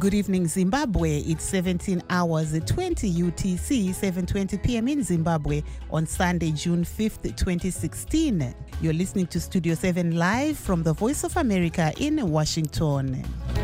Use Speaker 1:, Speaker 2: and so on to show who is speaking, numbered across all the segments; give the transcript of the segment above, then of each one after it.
Speaker 1: Good evening, Zimbabwe. It's 17 hours, 20 UTC, 7:20 p.m. in Zimbabwe on Sunday, June 5th, 2016. You're listening to Studio 7 live from the Voice of America in Washington.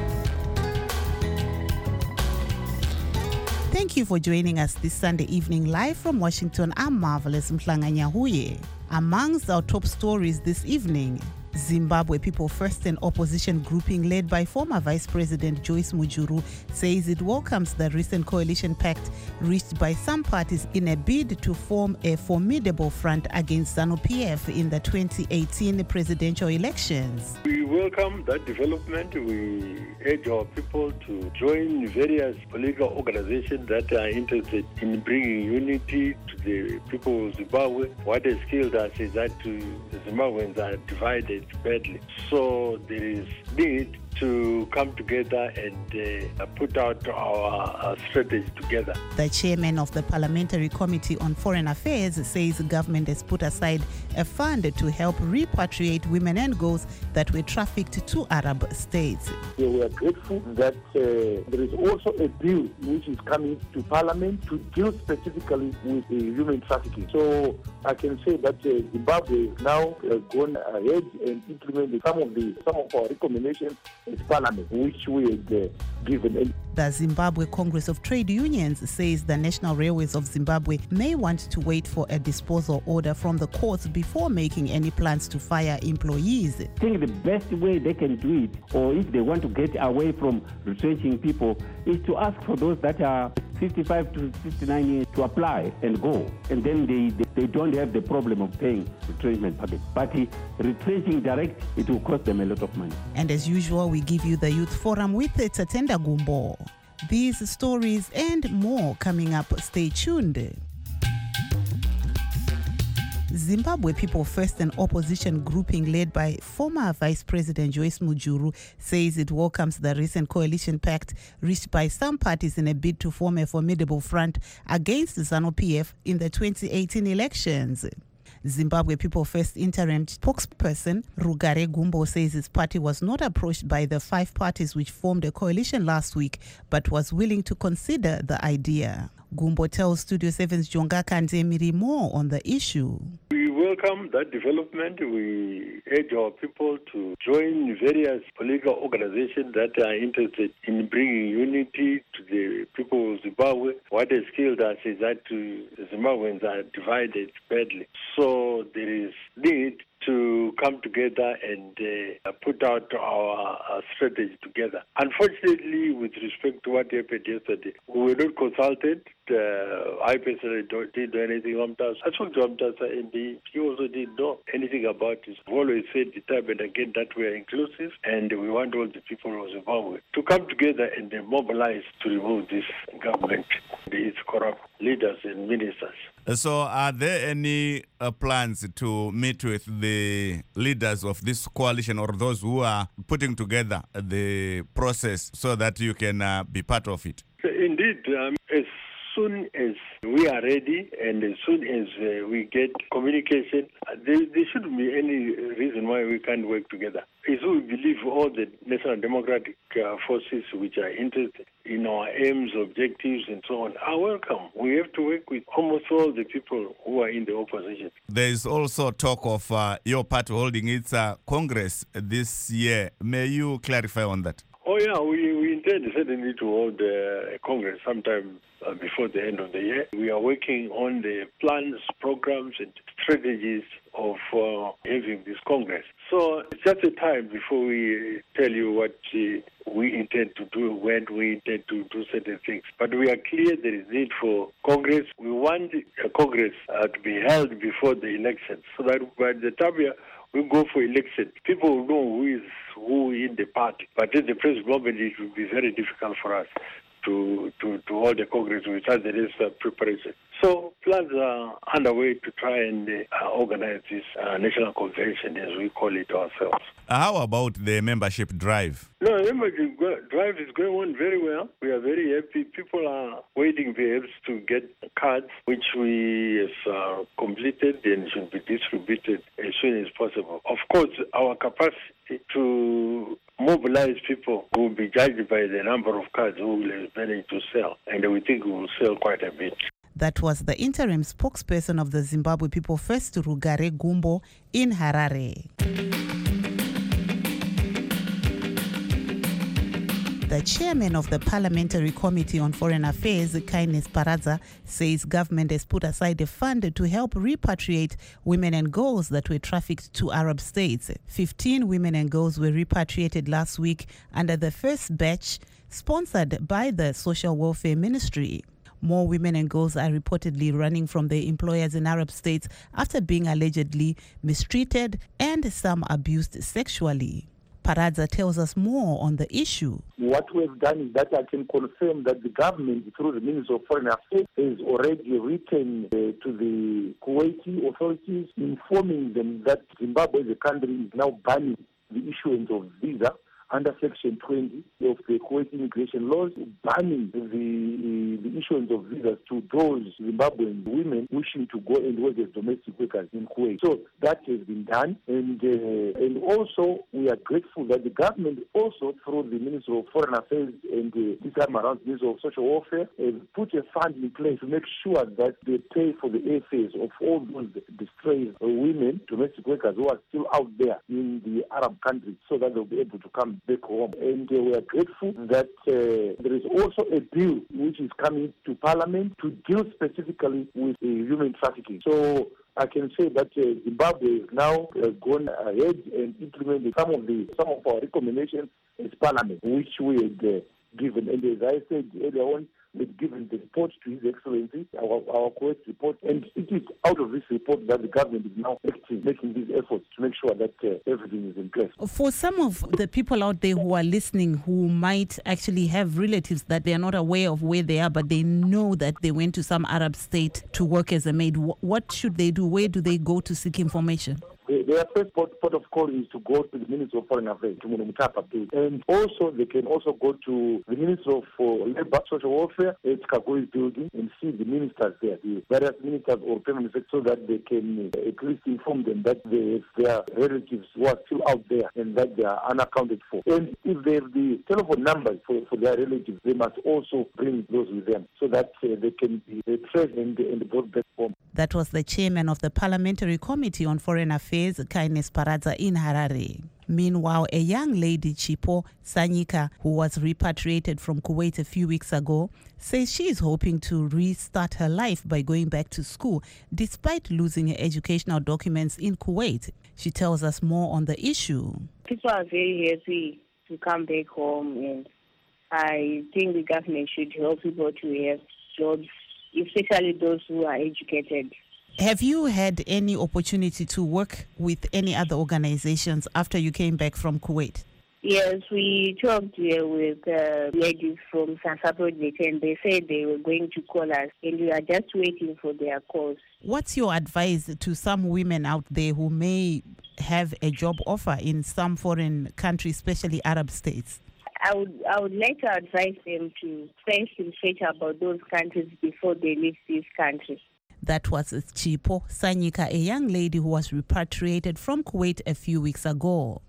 Speaker 1: Thank you for joining us this Sunday evening live from Washington. I'm Marvelous Mhlanganyahuye. Amongst our top stories this evening, Zimbabwe People First, an opposition grouping led by former Vice President Joyce Mujuru, says it welcomes the recent coalition pact reached by some parties in a bid to form a formidable front against ZANU-PF in the 2018 presidential elections.
Speaker 2: We welcome that development. We urge our people to join various political organizations that are interested in bringing unity to the people of Zimbabwe. What has killed us is that the Zimbabweans are divided badly. So there is need to come together and put out our strategy together.
Speaker 1: The chairman of the Parliamentary Committee on Foreign Affairs says the government has put aside a fund to help repatriate women and girls that were trafficked to Arab states.
Speaker 3: We are grateful that there is also a bill which is coming to Parliament to deal specifically with human trafficking. So I can say that Zimbabwe now has gone ahead and implemented some of our recommendations in Parliament, which we had given.
Speaker 1: The Zimbabwe Congress of Trade Unions says the National Railways of Zimbabwe may want to wait for a disposal order from the courts before making any plans to fire employees.
Speaker 4: I think the best way they can do it, or if they want to get away from retrenching people, is to ask for those that are 55 to 59 years to apply and go. And then they don't have the problem of paying retrenchment package. But retrenching direct, it will cost them a lot of money.
Speaker 1: And as usual, we give you the Youth Forum with Tatenda Gumbo. These stories and more coming up. Stay tuned. Zimbabwe People First, an opposition grouping led by former Vice President Joyce Mujuru, says it welcomes the recent coalition pact reached by some parties in a bid to form a formidable front against ZANU-PF in the 2018 elections. Zimbabwe People First interim spokesperson Rugare Gumbo says his party was not approached by the five parties which formed a coalition last week, but was willing to consider the idea. Gumbo tells Studio 7's Jonga Kandemiri more on the issue.
Speaker 2: We welcome that development. We urge our people to join various political organizations that are interested in bringing unity to the people of Zimbabwe. What has killed us is that the Zimbabweans are divided badly. So there is need to come together and put out our strategy together. Unfortunately, with respect to what happened yesterday, we were not consulted. I personally didn't know anything about Mtasa. I spoke to Mtasa and he also didn't know anything about this. We've always said time and again that we are inclusive and we want all the people of Zimbabwe to come together and mobilize to remove this government, its corrupt leaders and ministers.
Speaker 5: So are there any plans to meet with the leaders of this coalition or those who are putting together the process so that you can be part of it?
Speaker 2: Indeed, as soon as we are ready and as soon as we get communication, there shouldn't be any reason why we can't work together. It's we believe all the National Democratic forces which are interested in our aims, objectives, and so on are welcome. We have to work with almost all the people who are in the opposition.
Speaker 5: There is also talk of your party holding its Congress this year. May you clarify on that?
Speaker 2: Oh, yeah, we intend certainly to hold a Congress sometime before the end of the year. We are working on the plans, programs, and strategies of having this Congress. So it's just a time before we tell you what we intend to do, when we intend to do certain things. But we are clear there is need for Congress. We want a Congress to be held before the elections so that by the time we go for election, people will know who is who in the party. But in the present moment, it will be very difficult for us to hold a Congress without the necessary preparation. So plans are underway to try and organize this national convention, as we call it ourselves.
Speaker 5: How about the membership drive?
Speaker 2: No, the membership drive is going on very well. We are very happy. People are waiting perhaps to get cards, which we have completed and should be distributed as soon as possible. Of course, our capacity to mobilize people who will be judged by the number of cars who will manage to sell. And we think we will sell quite a bit.
Speaker 1: That was the interim spokesperson of the Zimbabwe People First, Rugare Gumbo, in Harare. The chairman of the Parliamentary Committee on Foreign Affairs, Kainis Paradza, says government has put aside a fund to help repatriate women and girls that were trafficked to Arab states. 15 women and girls were repatriated last week under the first batch sponsored by the Social Welfare Ministry. More women and girls are reportedly running from their employers in Arab states after being allegedly mistreated and some abused sexually. Paradza tells us more on the issue.
Speaker 3: What we've done is that I can confirm that the government, through the Ministry of Foreign Affairs, has already written to the Kuwaiti authorities informing them that Zimbabwe as a country is now banning the issuance of visa under Section 20 of the Kuwait immigration laws, banning the issuance of visas to those Zimbabwean women wishing to go and work as domestic workers in Kuwait. So that has been done, and also we are grateful that the government also, through the Ministry of Foreign Affairs and this time around Ministry of Social Welfare, has put a fund in place to make sure that they pay for the airfares of all those displaced women, domestic workers who are still out there in the Arab countries, so that they'll be able to come back home. And we are grateful that there is also a bill which is coming to Parliament to deal specifically with human trafficking. So I can say that Zimbabwe is now gone ahead and implemented some of our recommendations as Parliament, which we had given. And as I said earlier on, we've given the report to His Excellency, our Kuwait report, and it is out of this report that the government is now acting, making these efforts to make sure that everything is in place.
Speaker 1: For some of the people out there who are listening who might actually have relatives that they are not aware of where they are, but they know that they went to some Arab state to work as a maid, what should they do? Where do they go to seek information?
Speaker 3: Their first port of call is to go to the Ministry of Foreign Affairs, to Mutapa, and also they can also go to the Ministry of Labour, Social Welfare, at Kagoi's building, and see the ministers there, the various ministers or permanent secretaries, so that they can at least inform them that their relatives who are still out there and that they are unaccounted for. And if they have the telephone numbers for their relatives, they must also bring those with them so that they can be traced and brought back home.
Speaker 1: That was the chairman of the Parliamentary Committee on Foreign Affairs, Kainis Paradza, in Harare. Meanwhile, a young lady, Chipo Sanyika, who was repatriated from Kuwait a few weeks ago, says she is hoping to restart her life by going back to school, despite losing her educational documents in Kuwait. She tells us more on the issue.
Speaker 6: People are very happy to come back home, and I think the government should help people to have jobs, especially those who are educated.
Speaker 1: Have you had any opportunity to work with any other organizations after you came back from Kuwait?
Speaker 6: Yes, we talked with ladies from SANSA project, and they said they were going to call us, and we are just waiting for their calls.
Speaker 1: What's your advice to some women out there who may have a job offer in some foreign countries, especially Arab states?
Speaker 6: I would like to advise them to first research about those countries before they leave these countries.
Speaker 1: That was Chipo Sanyika, a young lady who was repatriated from Kuwait a few weeks ago.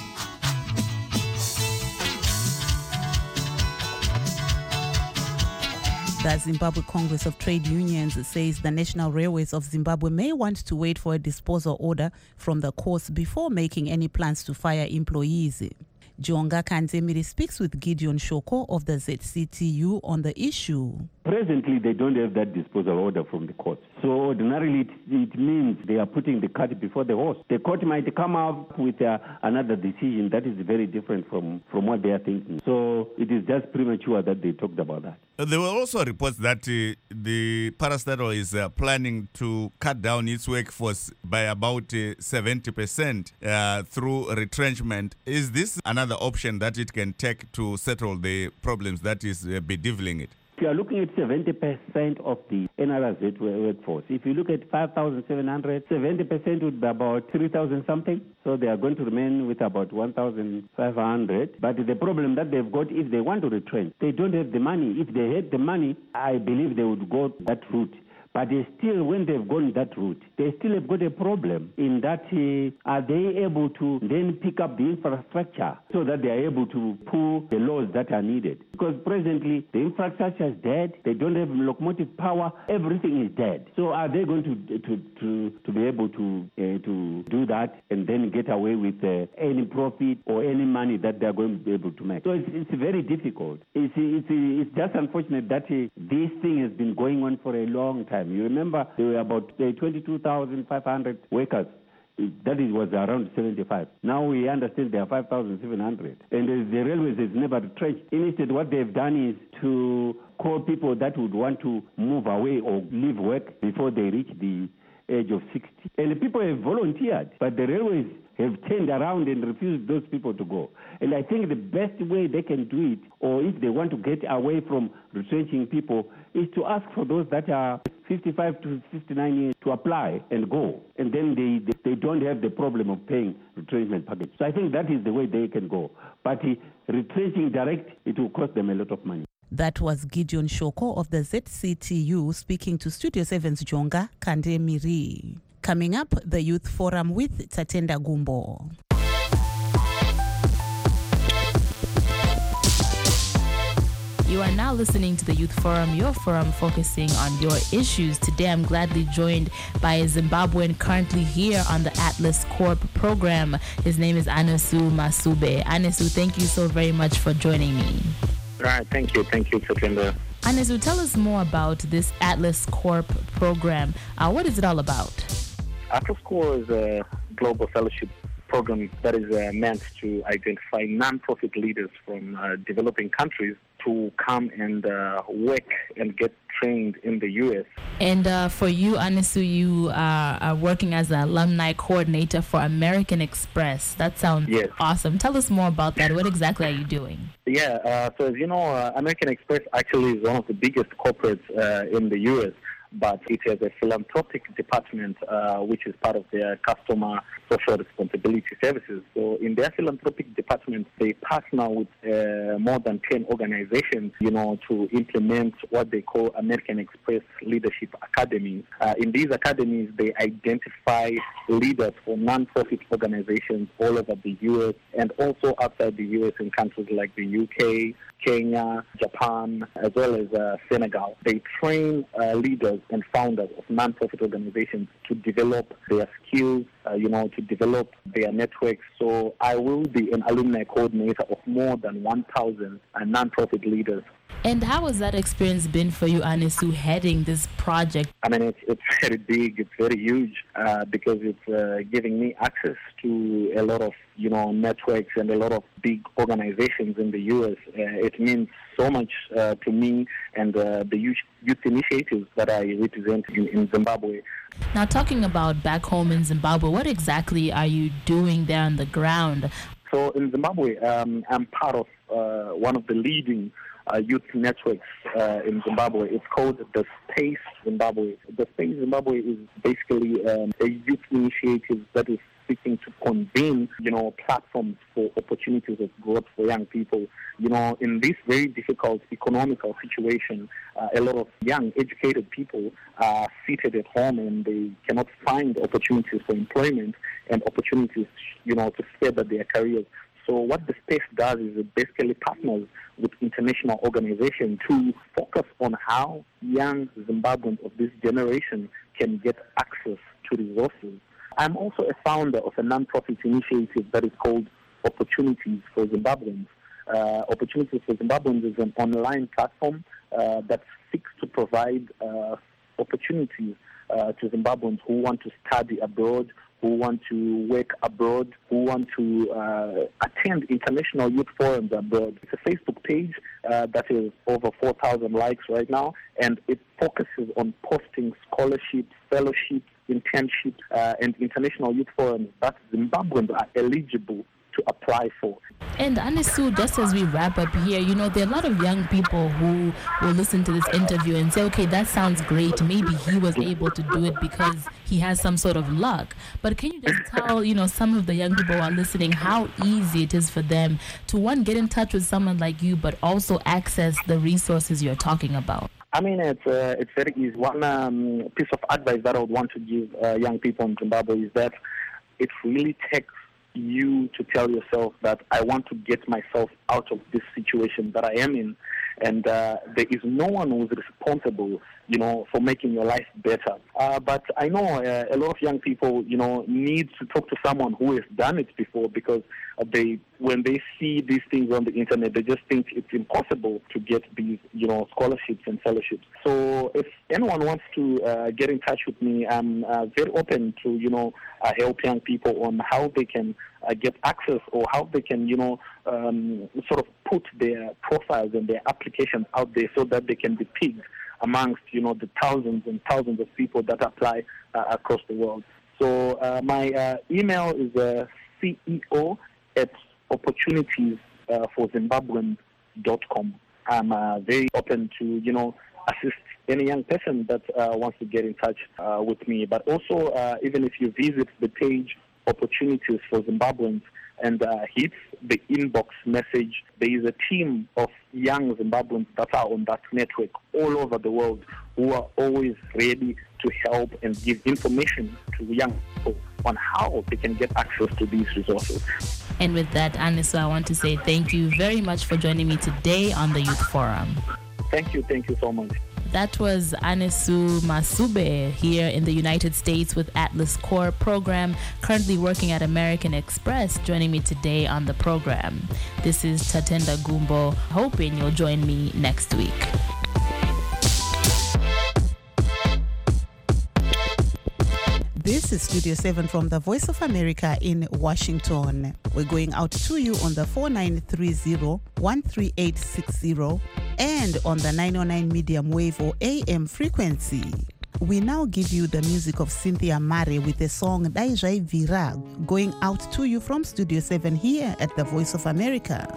Speaker 1: The Zimbabwe Congress of Trade Unions says the National Railways of Zimbabwe may want to wait for a disposal order from the courts before making any plans to fire employees. Jonga Kanzemiri speaks with Gideon Shoko of the ZCTU on the issue.
Speaker 4: Presently, they don't have that disposal order from the court. So ordinarily, it means they are putting the cart before the horse. The court might come up with another decision that is very different from what they are thinking. So it is just premature that they talked about that.
Speaker 5: There were also reports that the parastatal is planning to cut down its workforce by about 70% through retrenchment. Is this another option that it can take to settle the problems that is bedeviling it?
Speaker 4: If you are looking at 70% of the NRZ workforce, if you look at 5,700, 70% would be about 3,000 something. So they are going to remain with about 1,500. But the problem that they've got, if they want to retrench, they don't have the money. If they had the money, I believe they would go that route. But they still, when they've gone that route, they still have got a problem in that are they able to then pick up the infrastructure so that they are able to pull the laws that are needed? Because presently the infrastructure is dead, they don't have locomotive power, everything is dead. So are they going to be able to do that and then get away with any profit or any money that they're going to be able to make? So it's very difficult. It's just unfortunate that this thing has been going on for a long time. You remember there were about 22,500 workers. That was around 75. Now we understand there are 5,700. And the railways has never retrenched. Instead, what they've done is to call people that would want to move away or leave work before they reach the age of 60. And the people have volunteered, but the railways have turned around and refused those people to go. And I think the best way they can do it, or if they want to get away from retrenching people, is to ask for those that are 55 to 59 years to apply and go. And then they don't have the problem of paying retrenchment package. So I think that is the way they can go. But retrenching direct, it will cost them a lot of money.
Speaker 1: That was Gideon Shoko of the ZCTU speaking to Studio 7's Jonga Kande Miri. Coming up, the Youth Forum with Tatenda Gumbo.
Speaker 7: You are now listening to the Youth Forum, your forum focusing on your issues. Today I'm gladly joined by a Zimbabwean currently here on the Atlas Corp program. His name is Anesu Masube. Anesu, thank you so very much for joining me.
Speaker 8: All right, thank you, Tatenda.
Speaker 7: Anesu, tell us more about this Atlas Corp program. What is it all about?
Speaker 8: Atlas Corp is a global fellowship program that is meant to identify non-profit leaders from developing countries to come and work and get trained in the U.S.
Speaker 7: And for you, Anesu, you are working as an alumni coordinator for American Express. That sounds awesome. Tell us more about that. What exactly are you doing?
Speaker 8: Yeah, so as you know, American Express actually is one of the biggest corporates in the U.S., but it has a philanthropic department which is part of their customer social responsibility services. So in their philanthropic department, they partner with more than 10 organizations, to implement what they call American Express Leadership Academies. In these academies, they identify leaders for non-profit organizations all over the U.S. and also outside the U.S. in countries like the U.K., Kenya, Japan, as well as Senegal. They train leaders and founders of non-profit organizations to develop their skills, to develop their networks. So I will be an alumni coordinator of more than 1,000 non-profit leaders.
Speaker 7: And how has that experience been for you, Anesu, heading this project?
Speaker 8: I mean, it's very big, it's very huge, because it's giving me access to a lot of, networks and a lot of big organizations in the U.S. It means so much to me and the youth initiatives that I represent in Zimbabwe.
Speaker 7: Now, talking about back home in Zimbabwe, what exactly are you doing there on the ground?
Speaker 8: So in Zimbabwe, I'm part of one of the leading youth networks in Zimbabwe. It's called the Space Zimbabwe. The Space Zimbabwe is basically a youth initiative that is seeking to convene, platforms for opportunities of growth for young people. In this very difficult economical situation, a lot of young, educated people are seated at home and they cannot find opportunities for employment and opportunities, to further their careers. So what the space does is it basically partners with international organizations to focus on how young Zimbabweans of this generation can get access to resources. I'm also a founder of a non-profit initiative that is called Opportunities for Zimbabweans. Opportunities for Zimbabweans is an online platform that seeks to provide opportunities to Zimbabweans who want to study abroad, who want to work abroad, who want to attend international youth forums abroad. It's a Facebook page that is over 4,000 likes right now, and it focuses on posting scholarships, fellowships, internships, and international youth forums that Zimbabweans are eligible to apply for.
Speaker 7: And Anesu, just as we wrap up here, there are a lot of young people who will listen to this interview and say, okay, that sounds great. Maybe he was able to do it because he has some sort of luck. But can you just tell, some of the young people who are listening how easy it is for them to, one, get in touch with someone like you, but also access the resources you're talking about?
Speaker 8: I mean, it's very easy. One piece of advice that I would want to give young people in Zimbabwe is that it really takes you to tell yourself that I want to get myself out of this situation that I am in, and there is no one who is responsible, for making your life better. But I know a lot of young people, need to talk to someone who has done it before, because when they see these things on the internet, they just think it's impossible to get these, scholarships and fellowships. So if anyone wants to get in touch with me, I'm very open to, help young people on how they can get access, or how they can, sort of put their profiles and their applications out there so that they can be picked amongst, the thousands and thousands of people that apply across the world. So my email is ceo@opportunitiesforzimbabweans.com. I'm very open to, assist any young person that wants to get in touch with me. But also, even if you visit the page Opportunities for Zimbabweans and hit the inbox message, there is a team of young Zimbabweans that are on that network all over the world who are always ready to help and give information to young people on how they can get access to these resources.
Speaker 7: And with that, Anisu, I want to say thank you very much for joining me today on the Youth Forum.
Speaker 8: Thank you so much.
Speaker 7: That was Anisu Masube here in the United States with Atlas Core program, currently working at American Express, joining me today on the program. This is Tatenda Gumbo, hoping you'll join me next week.
Speaker 1: This is Studio 7 from the Voice of America in Washington. We're going out to you on the 4930-13860 and on the 909 medium wave or AM frequency. We now give you the music of Cynthia Mare with the song Daijai Vira, going out to you from Studio 7 here at the Voice of America.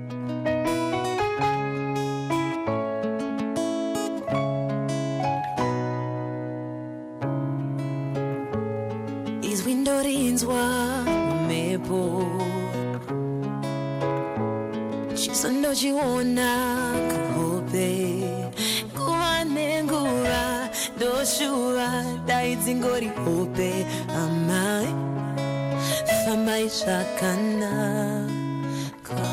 Speaker 9: Chiona kuhope kuva nenguva ndoshuva daidzingori hope amai fambai zvakanaka.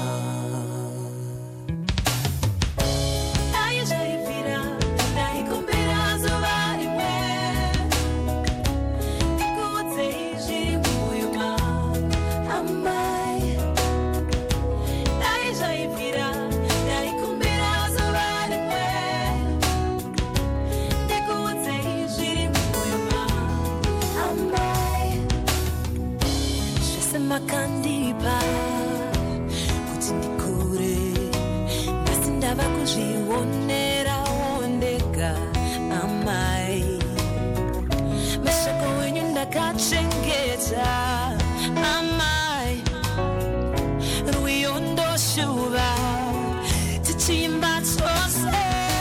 Speaker 9: Makandipa kuti ndikure asi ndava kuzvionera ondega amai mashoko wenyu ndakachengeta amai rwiyo ndoshuva tichimba chose.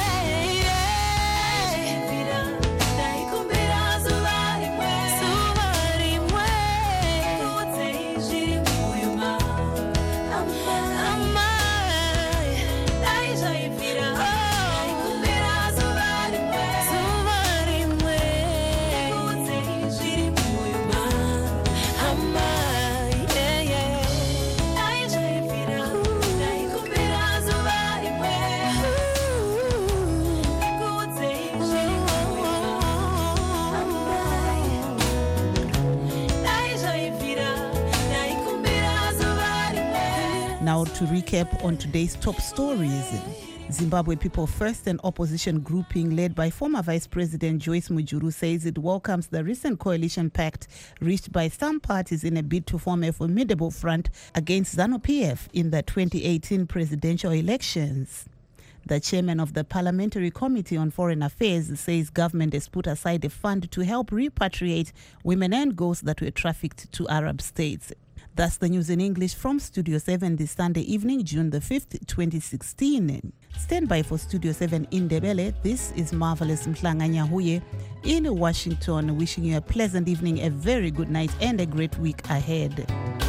Speaker 1: Now to recap on today's top stories. Zimbabwe People First, an opposition grouping led by former Vice President Joyce Mujuru, says it welcomes the recent coalition pact reached by some parties in a bid to form a formidable front against ZANU-PF in the 2018 presidential elections. The chairman of the Parliamentary Committee on Foreign Affairs says government has put aside a fund to help repatriate women and girls that were trafficked to Arab states. That's the news in English from Studio 7 this Sunday evening, June the 5th, 2016. Stand by for Studio 7 in Ndebele. This is Marvelous Mhlanganyahuye in Washington, wishing you a pleasant evening, a very good night, and a great week ahead.